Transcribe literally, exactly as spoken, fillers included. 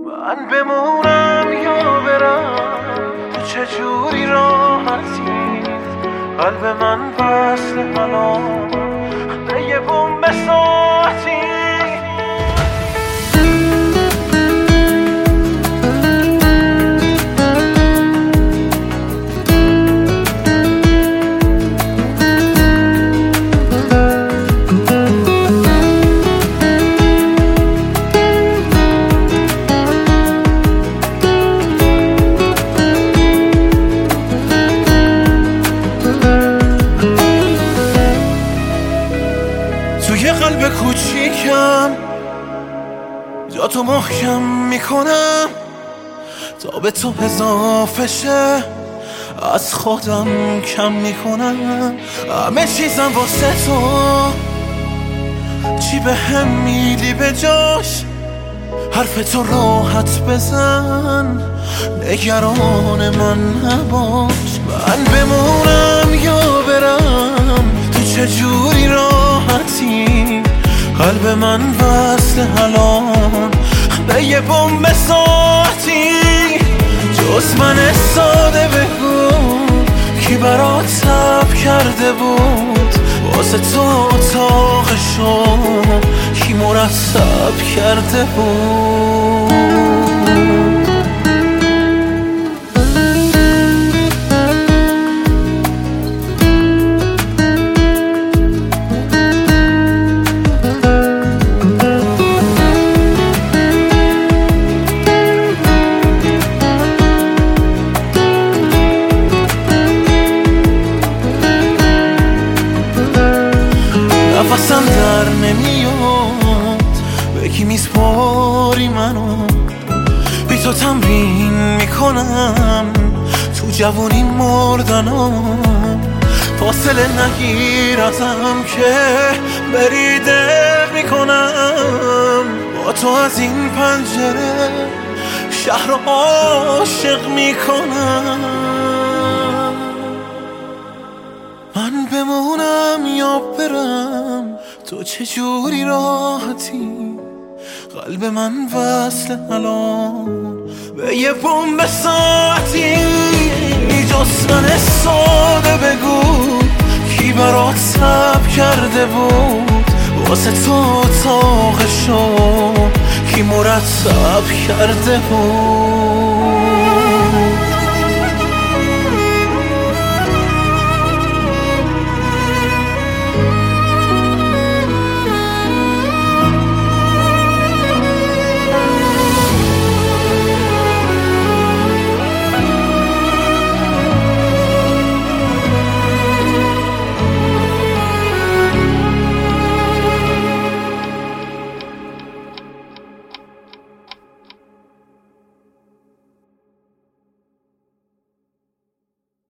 من بمونم یا برم، تو چجوری راحتی؟ قلب من وصل الان به یه بوم ساعتی. توی قلب کوچیکم جا تو محکم میکنم تا به تو اضافه شه، از خودم کم میکنم همه چیزم واسه تو. چی به هم میدی به جاش؟ حرف تو راحت بزن، نگران من نباش. من بمونم یا برم، تو چجوری راحتی؟ قلب من وصل الان به یه بوم ساعتی. جز من ساده بگو کی برات صبر کرده بود؟ واسه تو اتاقشو کی مرتب کرده بود؟ نفسم در نمیاد، به کی میسپاری منو؟ بی تو تمرین میکنم تو جوونی مردنم. فاصله نگیر ازم که بریده میکنم. با تو از این پنجره شهر رو عاشق میکنم. من بمونم یا برم، تو چجوری راحتی؟ قلب من وصل الان به یه بوم ساعتی. جز من ساده بگو کی برات صبر کرده بود؟ واسه تو اتاقشو کی مرتب کرده بود؟